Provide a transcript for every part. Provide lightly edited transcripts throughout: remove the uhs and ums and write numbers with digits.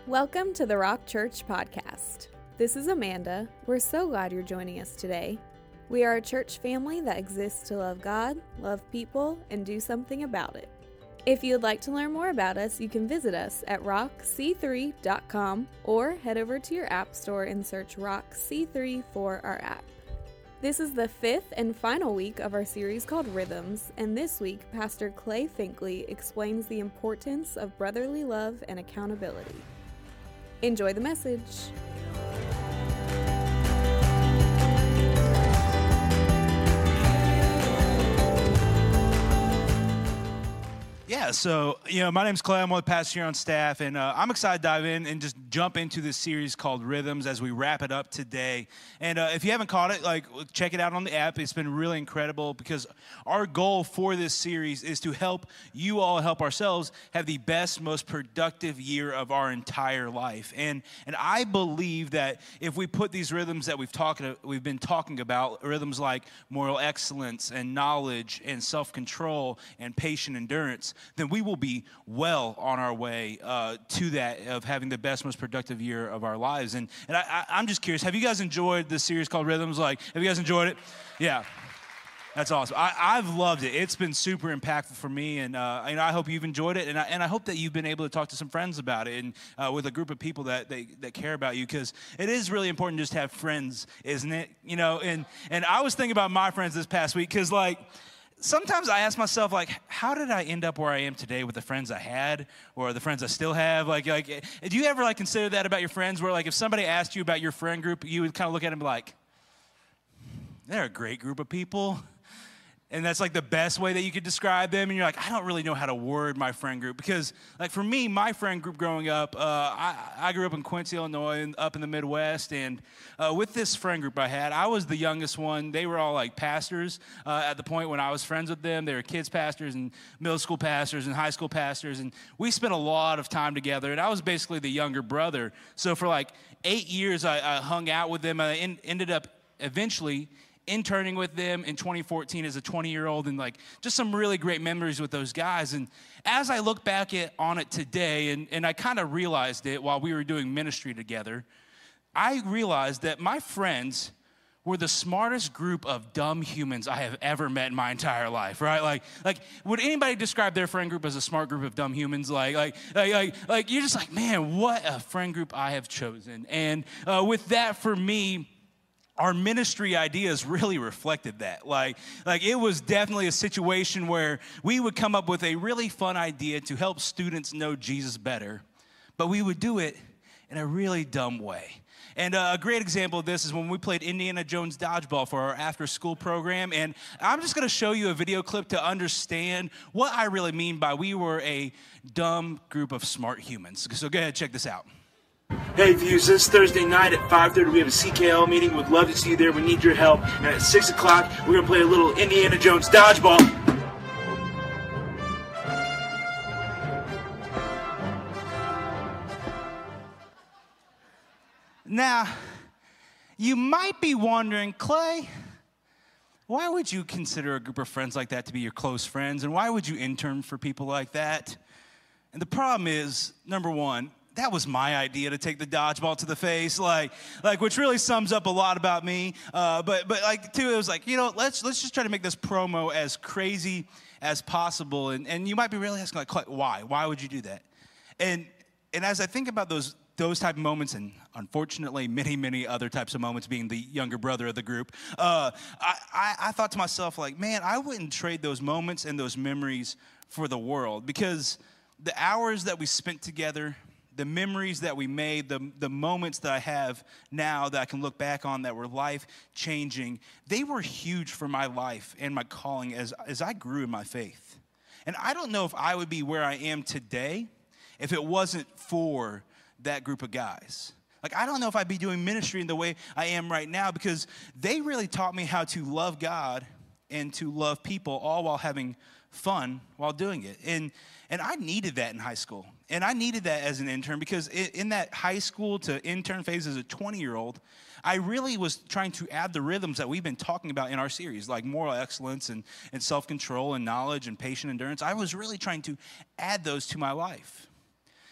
Welcome to the Rock Church Podcast. This is Amanda. We're so glad you're joining us today. We are a church family that exists to love God, love people, and do something about it. If you'd like to learn more about us, you can visit us at rockc3.com or head over to your app store and search Rock C3 for our app. This is the fifth and final week of our series called Rhythms, and this week, Pastor Clay Finkley explains the importance of brotherly love and accountability. Enjoy the message. Yeah, so, my name's Clay. I'm one of the pastors here on staff, and I'm excited to dive in and just jump into this series called Rhythms as we wrap it up today. And if you haven't caught it, check it out on the app. It's been really incredible because our goal for this series is to help you all help ourselves have the best, most productive year of our entire life. And I believe that if we put these rhythms that we've been talking about, rhythms like moral excellence and knowledge and self-control and patient endurance, then we will be well on our way to that, of having the best, most productive year of our lives. And I'm just curious, have you guys enjoyed this series called Rhythms? Have you guys enjoyed it? Yeah. That's awesome. I've loved it. It's been super impactful for me, and I hope you've enjoyed it, and I hope that you've been able to talk to some friends about it, and with a group of people that care about you, because it is really important just to have friends, isn't it? And I was thinking about my friends this past week, because sometimes I ask myself, how did I end up where I am today with the friends I had or the friends I still have? Do you ever consider that about your friends, where if somebody asked you about your friend group, you would kind of look at them like, they're a great group of people? And that's the best way that you could describe them. And you're I don't really know how to word my friend group. Because for me, my friend group growing up, I grew up in Quincy, Illinois, and up in the Midwest. And with this friend group I had, I was the youngest one. They were all pastors at the point when I was friends with them. They were kids pastors and middle school pastors and high school pastors. And we spent a lot of time together. And I was basically the younger brother. So for 8 years, I hung out with them. I ended up eventually interning with them in 2014 as a 20-year-old, and just some really great memories with those guys. And as I look back on it today, and I kind of realized it while we were doing ministry together, I realized that my friends were the smartest group of dumb humans I have ever met in my entire life, right? Would anybody describe their friend group as a smart group of dumb humans? You're just man, what a friend group I have chosen. And with that, for me, our ministry ideas really reflected that. It was definitely a situation where we would come up with a really fun idea to help students know Jesus better, but we would do it in a really dumb way. And a great example of this is when we played Indiana Jones Dodgeball for our after-school program. And I'm just going to show you a video clip to understand what I really mean by we were a dumb group of smart humans. So go ahead, check this out. Hey Views, this Thursday night at 5:30 we have a CKL meeting. We'd love to see you there. We need your help. And at 6 o'clock we're going to play a little Indiana Jones Dodgeball. Now, you might be wondering, Clay, why would you consider a group of friends like that to be your close friends? And why would you intern for people like that? And the problem is, number one, that was my idea to take the dodgeball to the face, which really sums up a lot about me. But two, it was let's just try to make this promo as crazy as possible. And you might be really asking, why? Why would you do that? And as I think about those type of moments, and unfortunately many, many other types of moments, being the younger brother of the group, I thought to myself, man, I wouldn't trade those moments and those memories for the world, because the hours that we spent together, the memories that we made, the moments that I have now that I can look back on that were life-changing, they were huge for my life and my calling as I grew in my faith. And I don't know if I would be where I am today if it wasn't for that group of guys. I don't know if I'd be doing ministry in the way I am right now, because they really taught me how to love God and to love people, all while having fun while doing it. And I needed that in high school. And I needed that as an intern, because in that high school to intern phase as a 20-year-old, I really was trying to add the rhythms that we've been talking about in our series, like moral excellence and self-control and knowledge and patient endurance. I was really trying to add those to my life.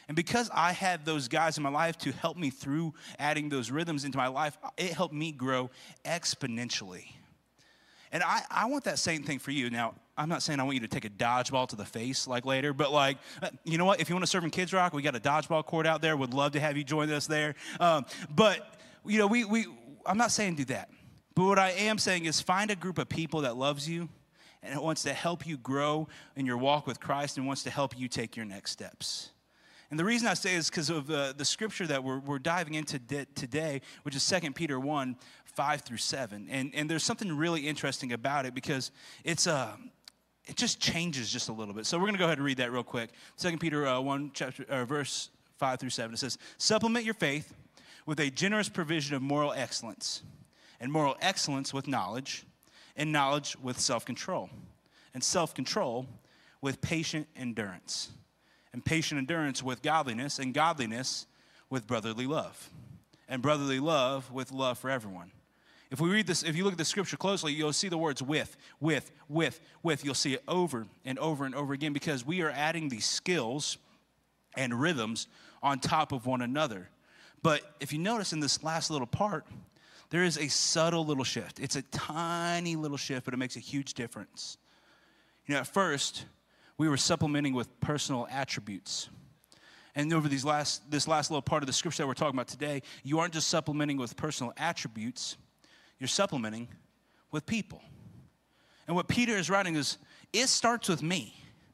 And because I had those guys in my life to help me through adding those rhythms into my life, it helped me grow exponentially. And I want that same thing for you. Now, I'm not saying I want you to take a dodgeball to the face like later, but like, you know what? If you want to serve in Kids Rock, we got a dodgeball court out there. Would love to have you join us there. But, you know, I'm not saying do that. But what I am saying is find a group of people that loves you and it wants to help you grow in your walk with Christ and wants to help you take your next steps. And the reason I say is because of the scripture that we're diving into today, which is 2 Peter 1, 5 through 7. And there's something really interesting about it because it just changes just a little bit. So we're going to go ahead and read that real quick. 2 Peter 1, verse 5 through 7. It says, supplement your faith with a generous provision of moral excellence, and moral excellence with knowledge, and knowledge with self-control, and self-control with patient endurance, and patient endurance with godliness, and godliness with brotherly love, and brotherly love with love for everyone. If we read this, if you look at the scripture closely, you'll see the words with. You'll see it over and over and over again because we are adding these skills and rhythms on top of one another. But if you notice in this last little part, there is a subtle little shift. It's a tiny little shift, but it makes a huge difference. You know, at first, we were supplementing with personal attributes. And over this last little part of the scripture that we're talking about today, you aren't just supplementing with personal attributes, you're supplementing with people. And what Peter is writing is, it starts with me,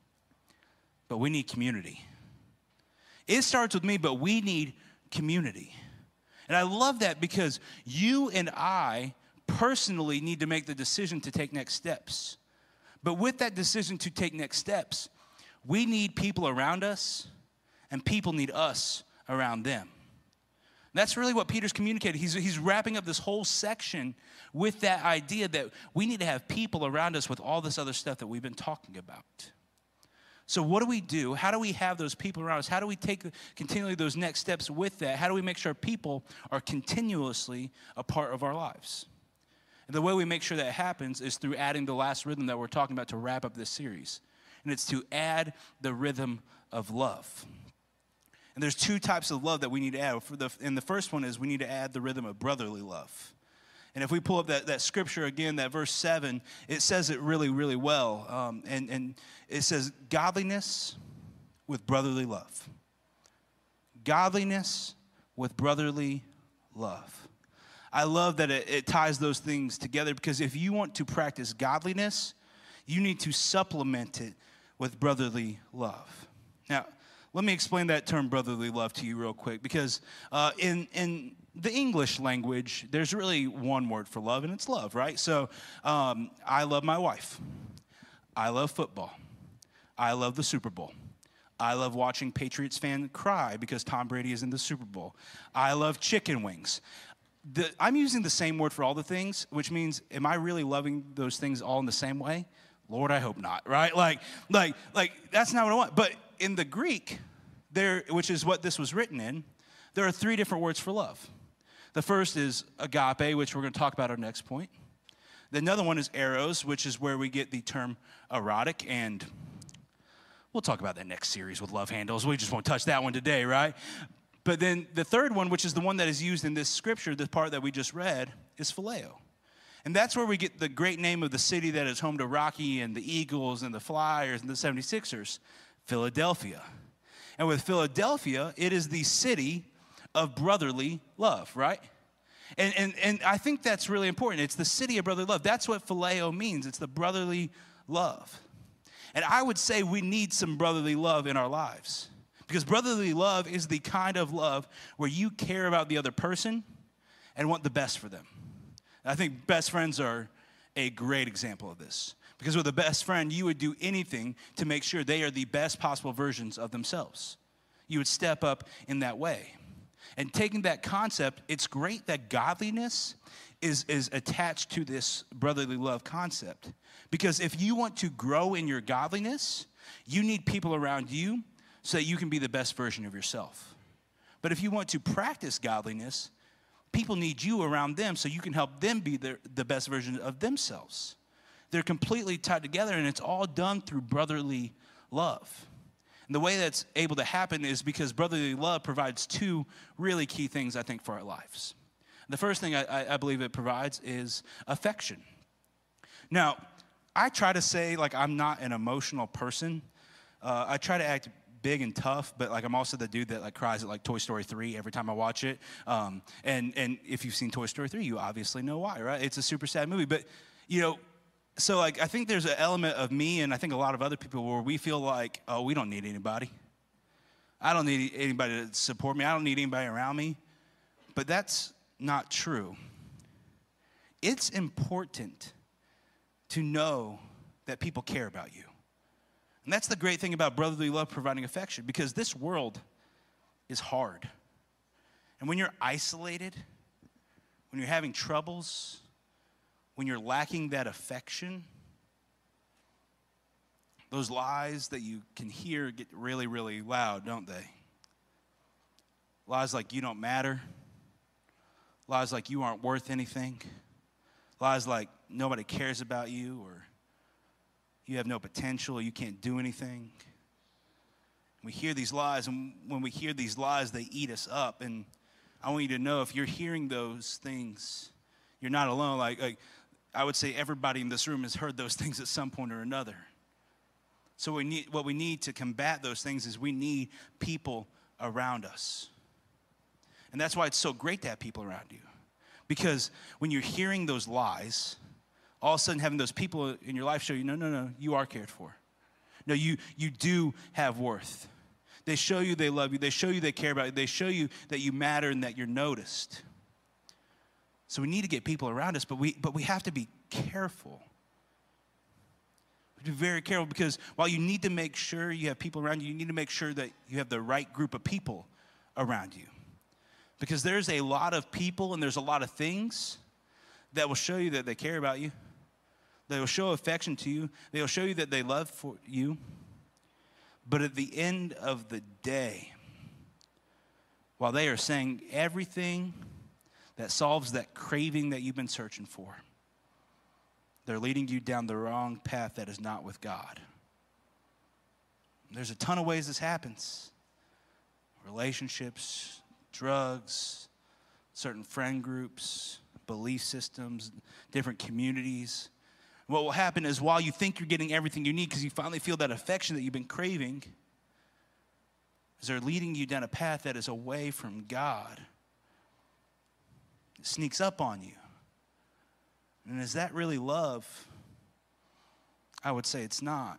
but we need community. It starts with me, but we need community. And I love that because you and I personally need to make the decision to take next steps. But with that decision to take next steps, we need people around us, and people need us around them. That's really what Peter's communicating. He's wrapping up this whole section with that idea that we need to have people around us with all this other stuff that we've been talking about. So what do we do? How do we have those people around us? How do we take continually those next steps with that? How do we make sure people are continuously a part of our lives? And the way we make sure that happens is through adding the last rhythm that we're talking about to wrap up this series. And it's to add the rhythm of love. And there's two types of love that we need to add. And the first one is we need to add the rhythm of brotherly love. And if we pull up that scripture again, that verse 7, it says it really, really well. And it says, godliness with brotherly love. Godliness with brotherly love. I love that it ties those things together because if you want to practice godliness, you need to supplement it with brotherly love. Now, let me explain that term brotherly love to you real quick because in the English language, there's really one word for love, and it's love, right? So I love my wife. I love football. I love the Super Bowl. I love watching Patriots fans cry because Tom Brady is in the Super Bowl. I love chicken wings. I'm using the same word for all the things, which means, am I really loving those things all in the same way? Lord, I hope not, right? Like that's not what I want. But in the Greek, which is what this was written in, there are three different words for love. The first is agape, which we're going to talk about our next point. The another one is eros, which is where we get the term erotic, and we'll talk about that next series with love handles. We just won't touch that one today, right? But then the third one, which is the one that is used in this scripture, the part that we just read, is phileo. And that's where we get the great name of the city that is home to Rocky and the Eagles and the Flyers and the 76ers, Philadelphia. And with Philadelphia, it is the city of brotherly love, right? And I think that's really important. It's the city of brotherly love. That's what phileo means. It's the brotherly love. And I would say we need some brotherly love in our lives. Because brotherly love is the kind of love where you care about the other person and want the best for them. And I think best friends are a great example of this. Because with a best friend, you would do anything to make sure they are the best possible versions of themselves. You would step up in that way. And taking that concept, it's great that godliness is attached to this brotherly love concept. Because if you want to grow in your godliness, you need people around you so that you can be the best version of yourself. But if you want to practice godliness, people need you around them so you can help them be the best version of themselves. They're completely tied together, and it's all done through brotherly love. And the way that's able to happen is because brotherly love provides two really key things, I think, for our lives. The first thing I believe it provides is affection. Now, I try to say, like, I'm not an emotional person. I try to act big and tough, but, like, I'm also the dude that, like, cries at, like, Toy Story 3 every time I watch it. And if you've seen Toy Story 3, you obviously know why, right? It's a super sad movie. But, you know, so, like, I think there's an element of me and I think a lot of other people where we feel like, oh, we don't need anybody. I don't need anybody to support me. I don't need anybody around me. But that's not true. It's important to know that people care about you. And that's the great thing about brotherly love providing affection, because this world is hard. And when you're isolated, when you're having troubles, when you're lacking that affection, those lies that you can hear get really, really loud, don't they? Lies like you don't matter. Lies like you aren't worth anything. Lies like nobody cares about you, or you have no potential, or you can't do anything. We hear these lies, and when we hear these lies, they eat us up. And I want you to know, if you're hearing those things, you're not alone. Like I would say everybody in this room has heard those things at some point or another. So what we need to combat those things is we need people around us. And that's why it's so great to have people around you. Because when you're hearing those lies, all of a sudden having those people in your life show you, no, you are cared for. No, you do have worth. They show you they love you. They show you they care about you. They show you that you matter and that you're noticed. So we need to get people around us, but we have to be careful. We have to be very careful, because while you need to make sure you have people around you, you need to make sure that you have the right group of people around you. Because there's a lot of people and there's a lot of things that will show you that they care about you. They will show affection to you. They will show you that they love for you. But at the end of the day, while they are saying everything that solves that craving that you've been searching for, they're leading you down the wrong path that is not with God. There's a ton of ways this happens. Relationships, drugs, certain friend groups, belief systems, different communities. What will happen is, while you think you're getting everything you need because you finally feel that affection that you've been craving, is they're leading you down a path that is away from God. It sneaks up on you. And is that really love? I would say it's not.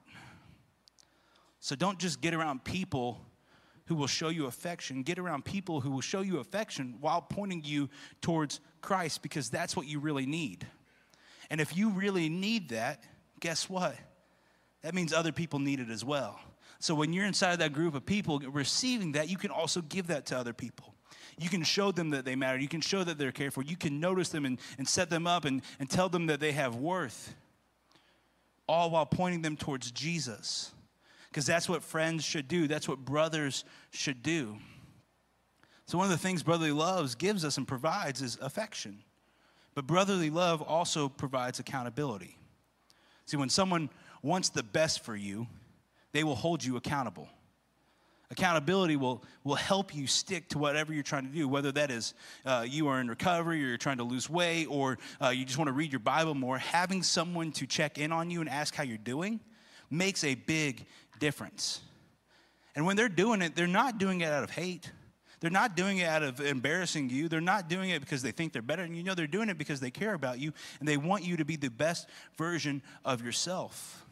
So don't just get around people who will show you affection. Get around people who will show you affection while pointing you towards Christ, because that's what you really need. And if you really need that, guess what? That means other people need it as well. So when you're inside that group of people receiving that, you can also give that to other people. You can show them that they matter. You can show that they're cared for. You can notice them and set them up and tell them that they have worth, all while pointing them towards Jesus. Because that's what friends should do. That's what brothers should do. So one of the things brotherly love gives us and provides is affection. But brotherly love also provides accountability. See, when someone wants the best for you, they will hold you accountable. Accountability will help you stick to whatever you're trying to do, whether that is you are in recovery, or you're trying to lose weight, or you just want to read your Bible more. Having someone to check in on you and ask how you're doing makes a big difference. And when they're doing it, they're not doing it out of hate. They're not doing it out of embarrassing you. They're not doing it because they think they're better. And you know they're doing it because they care about you and they want you to be the best version of yourself.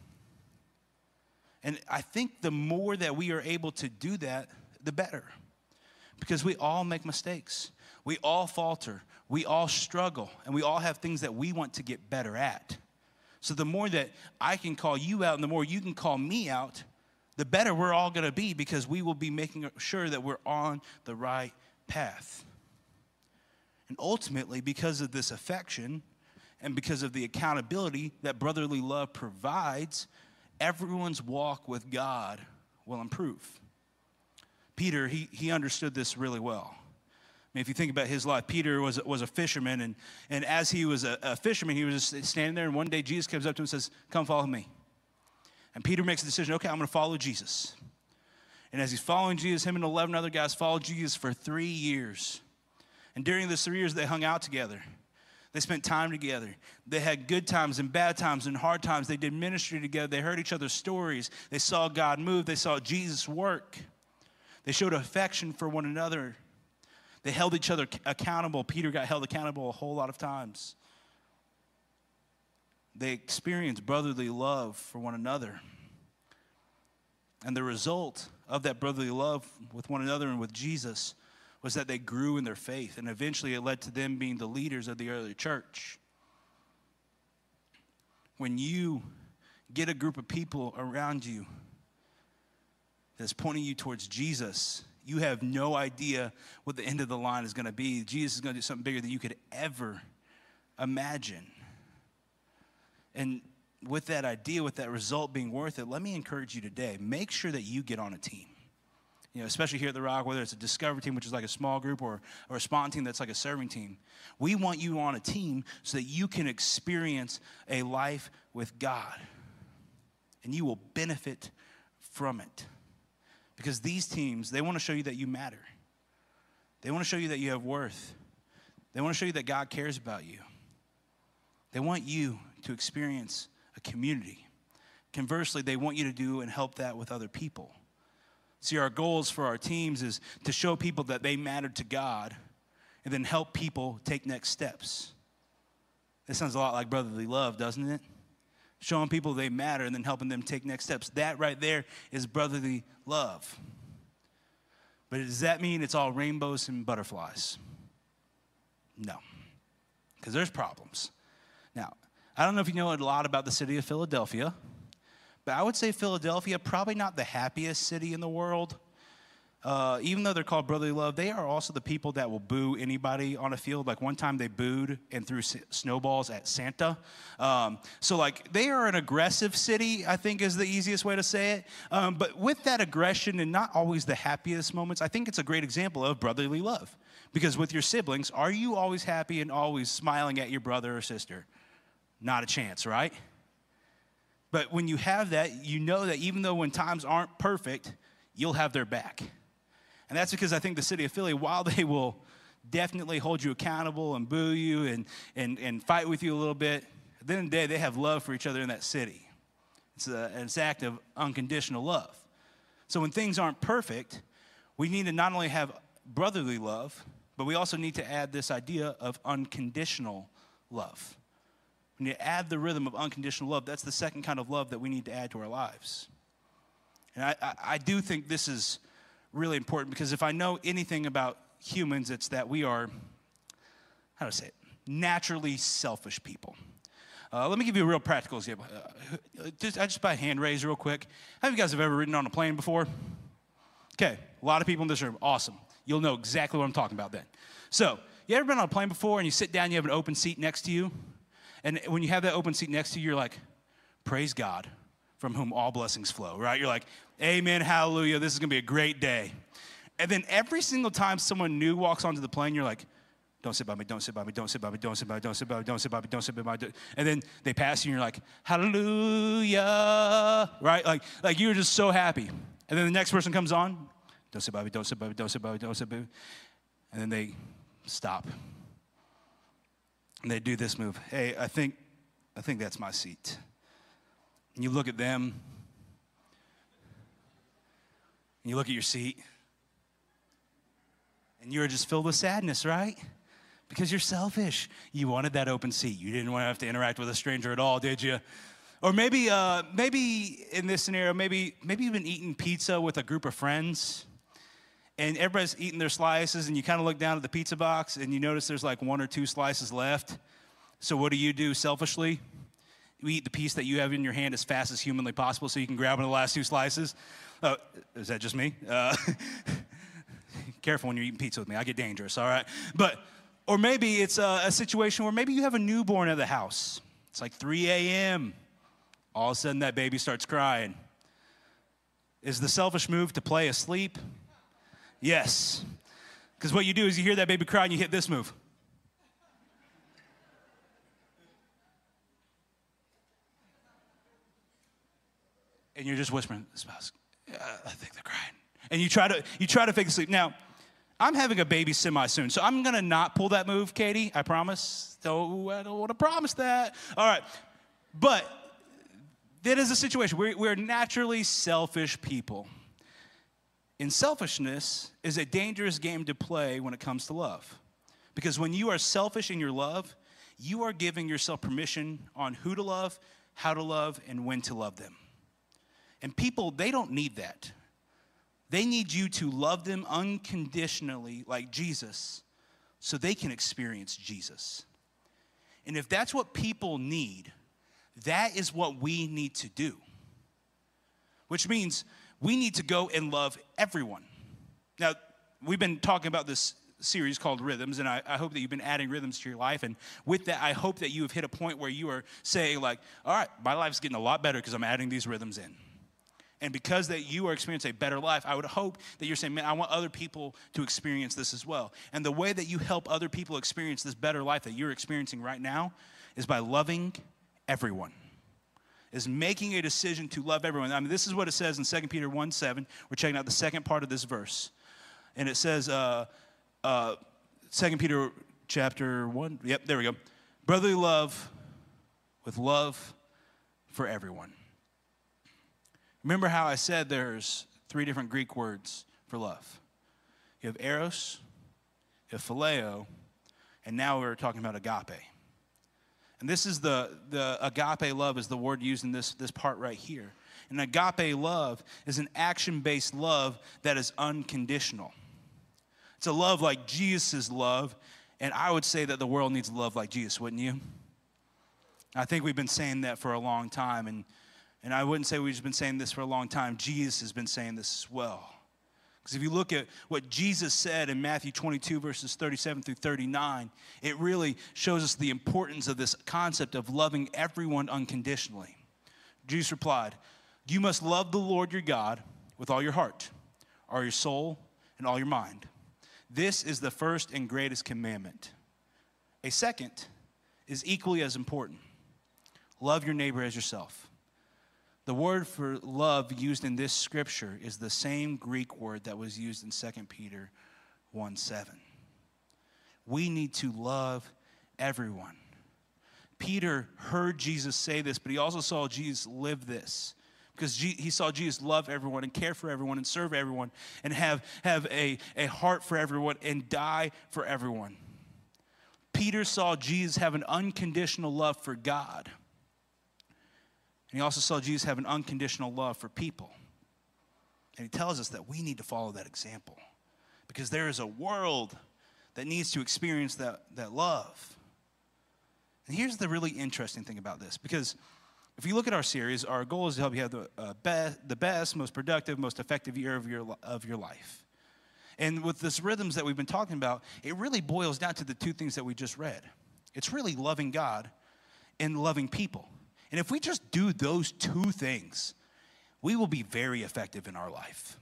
And I think the more that we are able to do that, the better. Because we all make mistakes. We all falter. We all struggle. And we all have things that we want to get better at. So the more that I can call you out and the more you can call me out, the better we're all going to be, because we will be making sure that we're on the right path. And ultimately, because of this affection and because of the accountability that brotherly love provides, everyone's walk with God will improve. Peter, he understood this really well. I mean, if you think about his life, Peter was a fisherman, and as he was a fisherman, he was just standing there, and one day Jesus comes up to him and says, "Come follow me." And Peter makes a decision, okay, I'm going to follow Jesus. And as he's following Jesus, him and 11 other guys followed Jesus for 3 years. And during those 3 years, they hung out together. They spent time together. They had good times and bad times and hard times. They did ministry together. They heard each other's stories. They saw God move. They saw Jesus work. They showed affection for one another. They held each other accountable. Peter got held accountable a whole lot of times. They experienced brotherly love for one another. And the result of that brotherly love with one another and with Jesus was that they grew in their faith, and eventually it led to them being the leaders of the early church. When you get a group of people around you that's pointing you towards Jesus, you have no idea what the end of the line is going to be. Jesus is going to do something bigger than you could ever imagine. And with that idea, with that result being worth it, let me encourage you today, make sure that you get on a team. You know, especially here at The Rock, whether it's a Discover team, which is like a small group, or a Spawn team that's like a serving team. We want you on a team so that you can experience a life with God. And you will benefit from it. Because these teams, they want to show you that you matter. They want to show you that you have worth. They want to show you that God cares about you. They want you to experience a community. Conversely, they want you to do and help that with other people. See, our goals for our teams is to show people that they matter to God and then help people take next steps. That sounds a lot like brotherly love, doesn't it? Showing people they matter and then helping them take next steps. That right there is brotherly love. But does that mean it's all rainbows and butterflies? No, because there's problems. Now, I don't know if you know a lot about the city of Philadelphia, but I would say Philadelphia, probably not the happiest city in the world. Even though they're called brotherly love, they are also the people that will boo anybody on a field. Like one time they booed and threw snowballs at Santa. So like they are an aggressive city, I think is the easiest way to say it. But with that aggression and not always the happiest moments, I think it's a great example of brotherly love. Because with your siblings, are you always happy and always smiling at your brother or sister? Not a chance, right? But when you have that, you know that even though when times aren't perfect, you'll have their back. And that's because I think the city of Philly, while they will definitely hold you accountable and boo you and fight with you a little bit, at the end of the day, they have love for each other in that city. It's an act of unconditional love. So when things aren't perfect, we need to not only have brotherly love, but we also need to add this idea of unconditional love. We need to add the rhythm of unconditional love. That's the second kind of love that we need to add to our lives. And I do think this is really important because if I know anything about humans, it's that we are, how to say it, naturally selfish people. Let me give you a real practical example. Just by hand raise real quick. How many of you guys have ever ridden on a plane before? Okay, a lot of people in this room. Awesome. You'll know exactly what I'm talking about then. So, you ever been on a plane before and you sit down, you have an open seat next to you? And when you have that open seat next to you, you're like, praise God, from whom all blessings flow, right? You're like, amen, hallelujah, this is going to be a great day. And then every single time someone new walks onto the plane, you're like, don't sit by me, don't sit by me, don't sit by me, don't sit by me, don't sit by me, don't sit by me, don't sit by me. And then they pass you and you're like, hallelujah, right? Like you're just so happy. And then the next person comes on, don't sit by me, don't sit by me, don't sit by me, don't sit by me. And then they stop. And they do this move. Hey, I think that's my seat. And you look at them. And you look at your seat. And you're just filled with sadness, right? Because you're selfish. You wanted that open seat. You didn't want to have to interact with a stranger at all, did you? Or maybe in this scenario, maybe you've been eating pizza with a group of friends. And everybody's eating their slices, and you kind of look down at the pizza box, and you notice there's like 1 or 2 slices left. So what do selfishly? You eat the piece that you have in your hand as fast as humanly possible so you can grab one of the last 2 slices. Is that just me? Careful when you're eating pizza with me. I get dangerous, all right? Or maybe it's a situation where maybe you have a newborn at the house. It's like 3 a.m. All of a sudden, that baby starts crying. Is the selfish move to play asleep? Yes. Because what you do is you hear that baby cry and you hit this move. And you're just whispering, spouse, I think they're crying. And you try to fake asleep. Now, I'm having a baby semi soon, so I'm going to not pull that move, Katie. I promise. I don't want to promise that. All right. But that is a situation. We're naturally selfish people. And selfishness is a dangerous game to play when it comes to love. Because when you are selfish in your love, you are giving yourself permission on who to love, how to love, and when to love them. And people, they don't need that. They need you to love them unconditionally like Jesus so they can experience Jesus. And if that's what people need, that is what we need to do. Which means we need to go and love everyone. Now, we've been talking about this series called Rhythms, and I hope that you've been adding rhythms to your life. And with that, I hope that you have hit a point where you are saying like, all right, my life's getting a lot better because I'm adding these rhythms in. And because that you are experiencing a better life, I would hope that you're saying, man, I want other people to experience this as well. And the way that you help other people experience this better life that you're experiencing right now is by loving everyone. Is making a decision to love everyone. I mean, this is what it says in 2 Peter 1:7. We're checking out the second part of this verse. And it says, 2 Peter chapter 1, yep, there we go. Brotherly love with love for everyone. Remember how I said there's 3 different Greek words for love. You have eros, you have phileo, and now we're talking about agape. And this is the agape love is the word used in this part right here. And agape love is an action-based love that is unconditional. It's a love like Jesus' love, and I would say that the world needs love like Jesus, wouldn't you? I think we've been saying that for a long time, and I wouldn't say we've just been saying this for a long time. Jesus has been saying this as well. Because if you look at what Jesus said in Matthew 22, verses 37 through 39, it really shows us the importance of this concept of loving everyone unconditionally. Jesus replied, "You must love the Lord your God with all your heart, all your soul, and all your mind. This is the first and greatest commandment. A second is equally as important. Love your neighbor as yourself." The word for love used in this scripture is the same Greek word that was used in 2 Peter 1:7. We need to love everyone. Peter heard Jesus say this, but he also saw Jesus live this. Because he saw Jesus love everyone and care for everyone and serve everyone and have a heart for everyone and die for everyone. Peter saw Jesus have an unconditional love for God. And he also saw Jesus have an unconditional love for people. And he tells us that we need to follow that example. Because there is a world that needs to experience that love. And here's the really interesting thing about this. Because if you look at our series, our goal is to help you have the best, most productive, most effective year of your life. And with this rhythms that we've been talking about, it really boils down to the 2 things that we just read. It's really loving God and loving people. And if we just do those 2 things, we will be very effective in our life.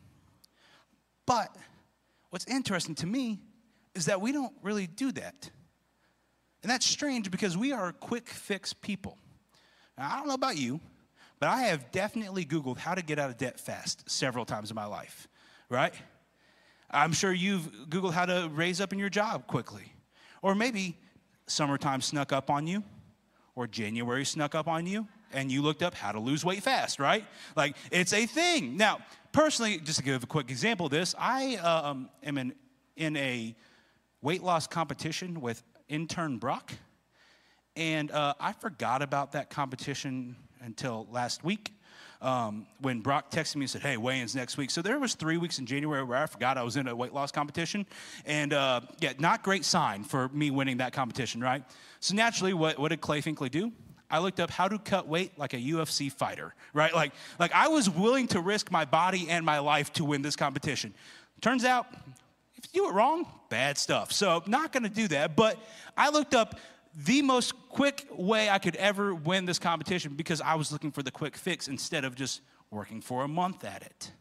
But what's interesting to me is that we don't really do that. And that's strange because we are quick fix people. Now, I don't know about you, but I have definitely Googled how to get out of debt fast several times in my life, right? I'm sure you've Googled how to raise up in your job quickly. Or maybe summertime snuck up on you. Or January snuck up on you, and you looked up how to lose weight fast, right? Like, it's a thing. Now, personally, just to give a quick example of this, I am in a weight loss competition with intern Brock, and I forgot about that competition until last week when Brock texted me and said, hey, weigh-in's next week. So there was 3 weeks in January where I forgot I was in a weight loss competition, and not great sign for me winning that competition, right? So naturally, what did Clay Finkley do? I looked up how to cut weight like a UFC fighter, right? Like I was willing to risk my body and my life to win this competition. Turns out, if you do it wrong, bad stuff. So not going to do that. But I looked up the most quick way I could ever win this competition because I was looking for the quick fix instead of just working for a month at it.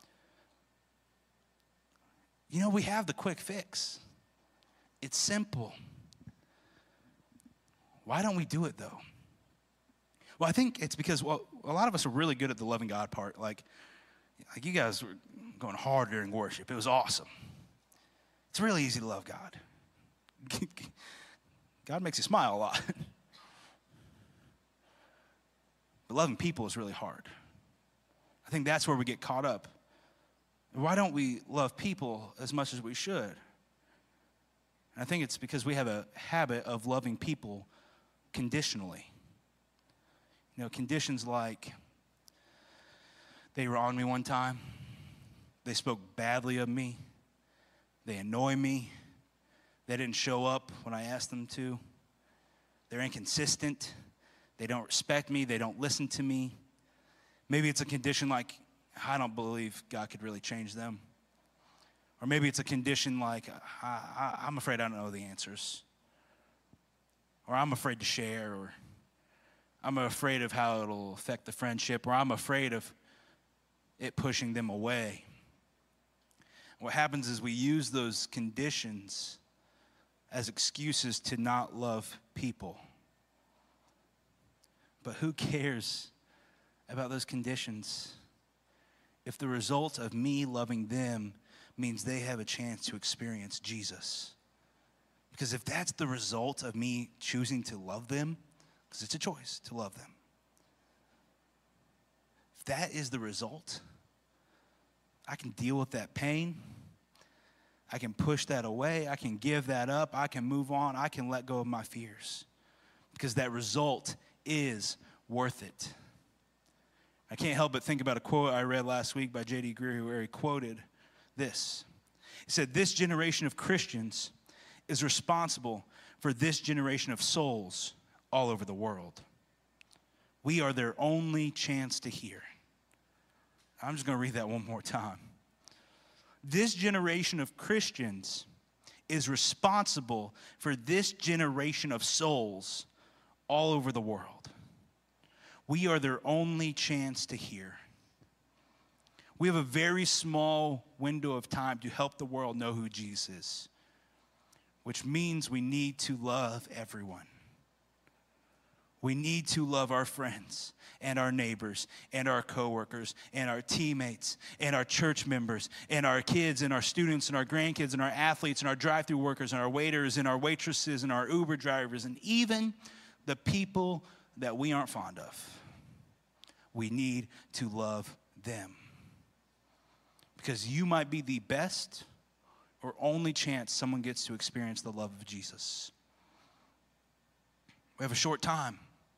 You know, we have the quick fix. It's simple. Why don't we do it, though? Well, I think it's because, a lot of us are really good at the loving God part. Like, Like, you guys were going hard during worship. It was awesome. It's really easy to love God. God makes you smile a lot. But loving people is really hard. I think that's where we get caught up. Why don't we love people as much as we should? And I think it's because we have a habit of loving people conditionally. You know, conditions like they wronged me one time, they spoke badly of me, they annoy me, they didn't show up when I asked them to, they're inconsistent, they don't respect me, they don't listen to me. Maybe it's a condition like, I don't believe God could really change them. Or maybe it's a condition like, I'm afraid I don't know the answers. Or I'm afraid to share, or I'm afraid of how it'll affect the friendship, or I'm afraid of it pushing them away. What happens is we use those conditions as excuses to not love people. But who cares about those conditions if the result of me loving them means they have a chance to experience Jesus? Because if that's the result of me choosing to love them, because it's a choice to love them, if that is the result, I can deal with that pain. I can push that away. I can give that up. I can move on. I can let go of my fears because that result is worth it. I can't help but think about a quote I read last week by J.D. Greear where he quoted this. He said, "This generation of Christians is responsible for this generation of souls all over the world. We are their only chance to hear." I'm just going to read that one more time. This generation of Christians is responsible for this generation of souls all over the world. We are their only chance to hear. We have a very small window of time to help the world know who Jesus is, which means we need to love everyone. We need to love our friends and our neighbors and our coworkers and our teammates and our church members and our kids and our students and our grandkids and our athletes and our drive-thru workers and our waiters and our waitresses and our Uber drivers and even the people that we aren't fond of. We need to love them. Because you might be the best or only chance someone gets to experience the love of Jesus. We have a short time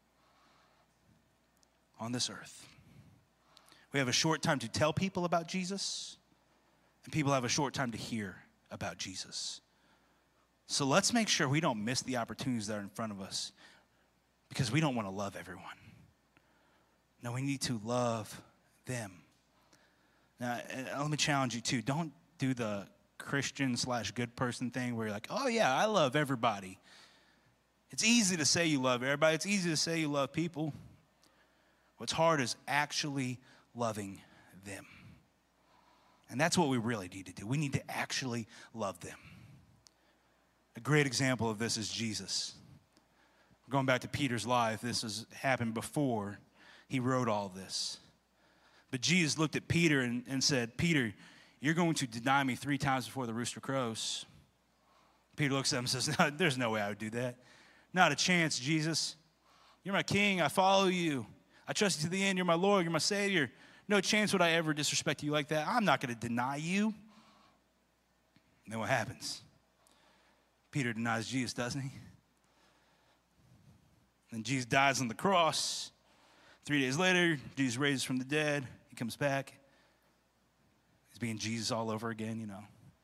on this earth. We have a short time to tell people about Jesus, and people have a short time to hear about Jesus. So let's make sure we don't miss the opportunities that are in front of us because we don't want to love everyone. No, we need to love them. Now, let me challenge you too. Don't do the Christian/good person thing where you're like, oh yeah, I love everybody. It's easy to say you love everybody. It's easy to say you love people. What's hard is actually loving them. And that's what we really need to do. We need to actually love them. A great example of this is Jesus. Going back to Peter's life, this has happened before he wrote all this. But Jesus looked at Peter and said, "Peter, you're going to deny me 3 times before the rooster crows." Peter looks at him and says, "No, there's no way I would do that. Not a chance, Jesus. You're my king. I follow you. I trust you to the end. You're my Lord. You're my Savior. No chance would I ever disrespect you like that. I'm not going to deny you." And then what happens? Peter denies Jesus, doesn't he? And Jesus dies on the cross. 3 days later, Jesus raises from the dead. He comes back. He's being Jesus all over again, you know.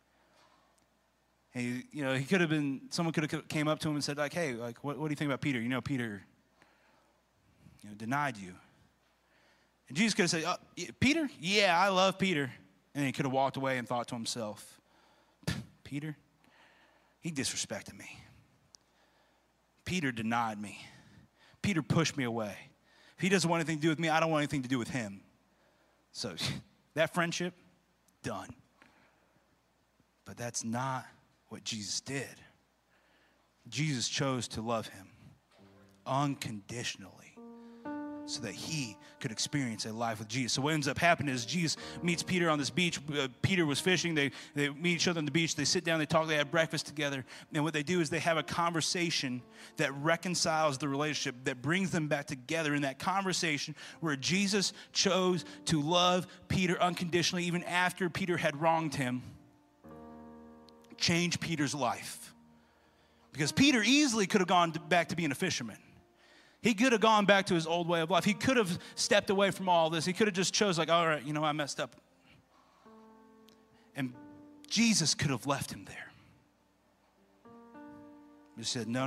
And he could have been, someone could have came up to him and said, like, hey, like, what do you think about Peter? You know, Peter, denied you. And Jesus could have said, Peter? Yeah, I love Peter. And he could have walked away and thought to himself, Peter? He disrespected me. Peter denied me. Peter pushed me away. If he doesn't want anything to do with me, I don't want anything to do with him. So that friendship, done. But that's not what Jesus did. Jesus chose to love him unconditionally. so that he could experience a life with Jesus. So what ends up happening is Jesus meets Peter on this beach. Peter was fishing. They meet each other on the beach. They sit down, they talk, they have breakfast together. And what they do is they have a conversation that reconciles the relationship, that brings them back together. In that conversation where Jesus chose to love Peter unconditionally, even after Peter had wronged him, changed Peter's life. Because Peter easily could have gone back to being a fisherman. He could have gone back to his old way of life. He could have stepped away from all this. He could have just chose like, all right, I messed up. And Jesus could have left him there. He said, no.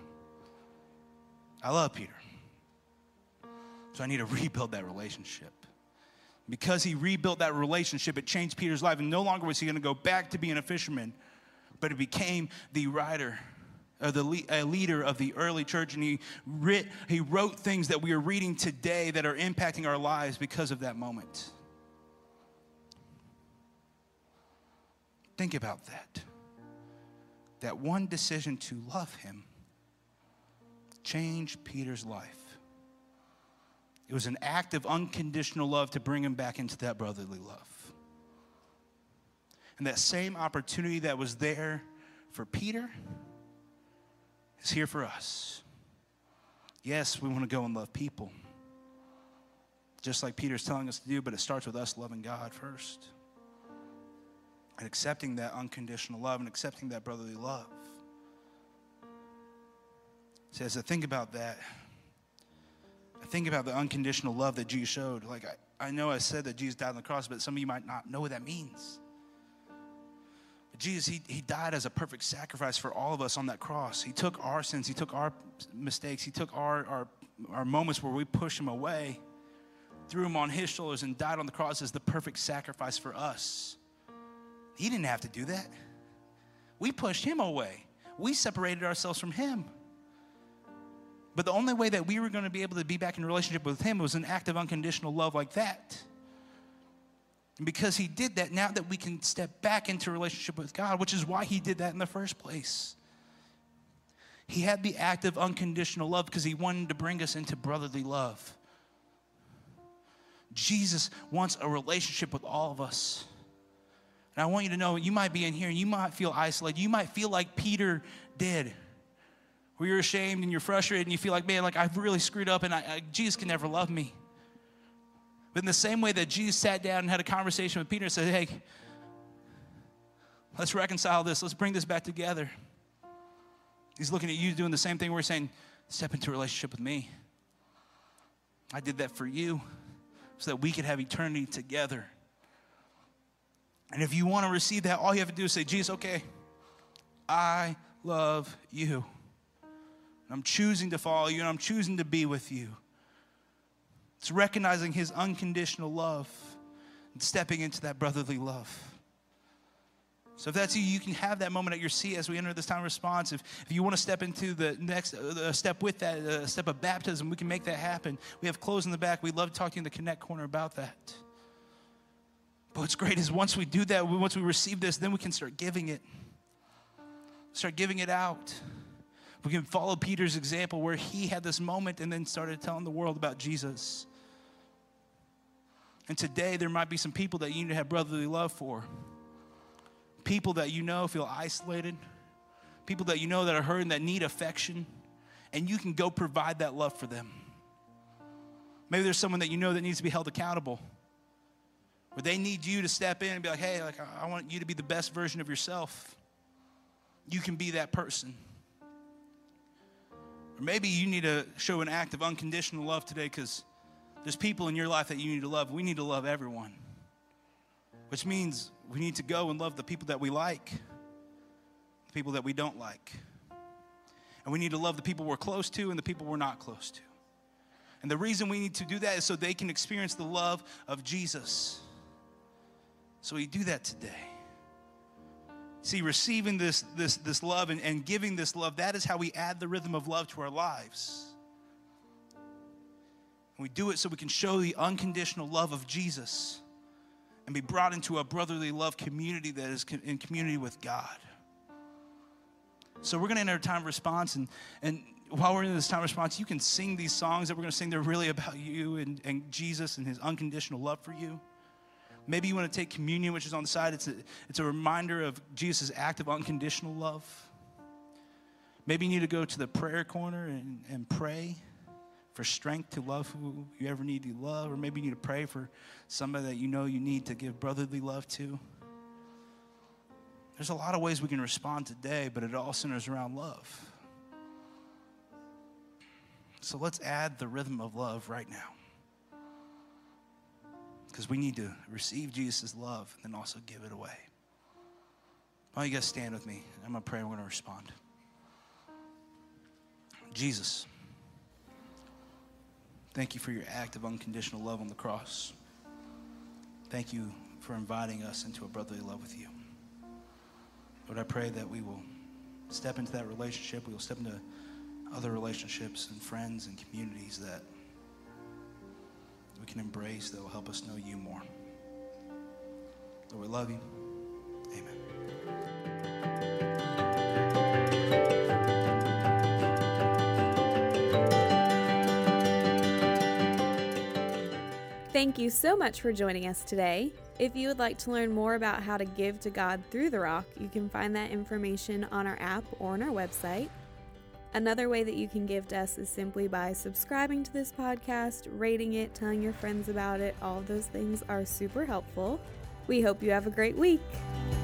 I love Peter. So I need to rebuild that relationship. Because he rebuilt that relationship, it changed Peter's life. And no longer was he going to go back to being a fisherman, but he became the writer, a leader of the early church, and he wrote things that we are reading today that are impacting our lives because of that moment. Think about that. That one decision to love him changed Peter's life. It was an act of unconditional love to bring him back into that brotherly love. And that same opportunity that was there for Peter is here for us. Yes, we want to go and love people, just like Peter's telling us to do, but it starts with us loving God first and accepting that unconditional love and accepting that brotherly love. So as I think about that, I think about the unconditional love that Jesus showed. Like, I know I said that Jesus died on the cross, but some of you might not know what that means. Jesus, he died as a perfect sacrifice for all of us on that cross. He took our sins. He took our mistakes. He took our moments where we pushed him away, threw him on his shoulders, and died on the cross as the perfect sacrifice for us. He didn't have to do that. We pushed him away. We separated ourselves from him. But the only way that we were going to be able to be back in a relationship with him was an act of unconditional love like that. And because he did that, now that we can step back into a relationship with God, which is why he did that in the first place. He had the act of unconditional love because he wanted to bring us into brotherly love. Jesus wants a relationship with all of us. And I want you to know, you might be in here and you might feel isolated. You might feel like Peter did, where you're ashamed and you're frustrated and you feel like, man, like I've really screwed up and Jesus can never love me. But in the same way that Jesus sat down and had a conversation with Peter and said, hey, let's reconcile this. Let's bring this back together. He's looking at you doing the same thing. We're saying, step into a relationship with me. I did that for you so that we could have eternity together. And if you want to receive that, all you have to do is say, Jesus, okay, I love you. I'm choosing to follow you, and I'm choosing to be with you. It's recognizing his unconditional love and stepping into that brotherly love. So if that's you, you can have that moment at your seat as we enter this time of response. If you want to step into the next step with that, a step of baptism, we can make that happen. We have clothes in the back. We'd love to talk to you in the Connect corner about that. But what's great is once we do that, once we receive this, then we can start giving it. Start giving it out. We can follow Peter's example where he had this moment and then started telling the world about Jesus. And today there might be some people that you need to have brotherly love for. People that you know feel isolated. People that you know that are hurting, that need affection. And you can go provide that love for them. Maybe there's someone that you know that needs to be held accountable. Where they need you to step in and be like, hey, I want you to be the best version of yourself. You can be that person. Or maybe you need to show an act of unconditional love today because there's people in your life that you need to love. We need to love everyone. Which means we need to go and love the people that we like, the people that we don't like. And we need to love the people we're close to and the people we're not close to. And the reason we need to do that is so they can experience the love of Jesus. So we do that today. See, receiving this love and giving this love, that is how we add the rhythm of love to our lives. And we do it so we can show the unconditional love of Jesus and be brought into a brotherly love community that is in community with God. So we're going to enter a time of response, and while we're in this time of response, you can sing these songs that we're going to sing. They're really about you and Jesus and his unconditional love for you. Maybe you want to take communion, which is on the side. It's a reminder of Jesus' act of unconditional love. Maybe you need to go to the prayer corner and pray for strength to love who you ever need to love. Or maybe you need to pray for somebody that you know you need to give brotherly love to. There's a lot of ways we can respond today, but it all centers around love. So let's add the rhythm of love right now. Because we need to receive Jesus' love and then also give it away. Why don't you guys stand with me? I'm going to pray and we're going to respond. Jesus, thank you for your act of unconditional love on the cross. Thank you for inviting us into a brotherly love with you. Lord, I pray that we will step into that relationship. We will step into other relationships and friends and communities that we can embrace that will help us know you more. Lord, we love you. Amen. Thank you so much for joining us today. If you would like to learn more about how to give to God through the Rock, you can find that information on our app or on our website. Another way that you can give to us is simply by subscribing to this podcast, rating it, telling your friends about it. All of those things are super helpful. We hope you have a great week.